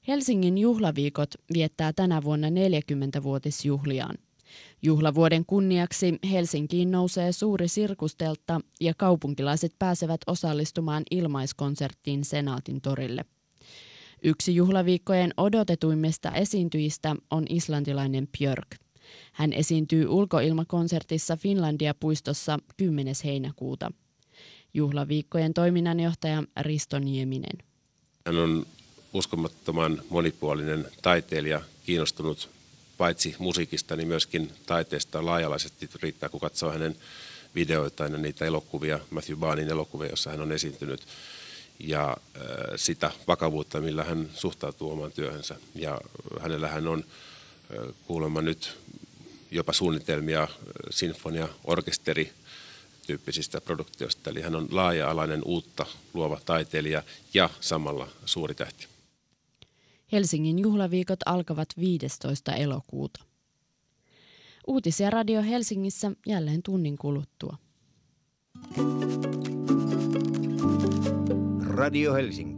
Helsingin juhlaviikot viettää tänä vuonna 40-vuotisjuhliaan. Juhlavuoden kunniaksi Helsinkiin nousee suuri sirkusteltta ja kaupunkilaiset pääsevät osallistumaan ilmaiskonserttiin Senaatin torille. Yksi juhlaviikkojen odotetuimmista esiintyjistä on islantilainen Björk. Hän esiintyy ulkoilmakonsertissa Finlandia-puistossa 10. heinäkuuta. Juhlaviikkojen toiminnanjohtaja Risto Nieminen. Hän on uskomattoman monipuolinen taiteilija, kiinnostunut paitsi musiikista, niin myöskin taiteesta laajalaisesti. Riittää, kun katsoo hänen videoitaan ja niitä elokuvia, Matthew Barnin elokuvia, jossa hän on esiintynyt, ja sitä vakavuutta, millä hän suhtautuu omaan työhönsä. Ja hänellähän on kuulemma nyt jopa suunnitelmia sinfonia-orkesteri tyyppisistä produktioista. Eli hän on laaja-alainen, uutta luova taiteilija ja samalla suuri tähti. Helsingin juhlaviikot alkavat 15. elokuuta. Uutisia Radio Helsingissä jälleen tunnin kuluttua. Radio Helsinki.